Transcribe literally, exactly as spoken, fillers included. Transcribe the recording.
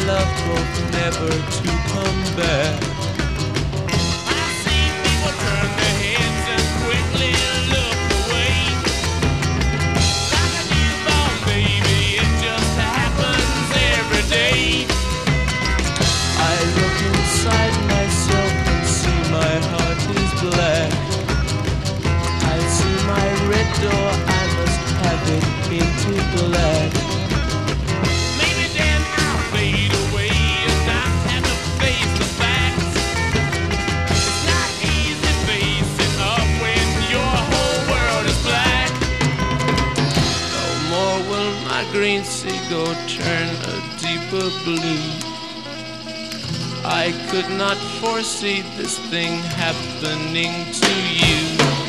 love both never to come back. I see people turn their heads and quickly look away. Like a newborn baby, it just happens every day. I look inside myself and see my heart is black. I see my red door, I must have it painted black. Maybe then I'll fade away and not have to face the facts. It's not easy facing up when your whole world is black. No more will my green seagull turn a deeper blue. I could not foresee this thing happening to you.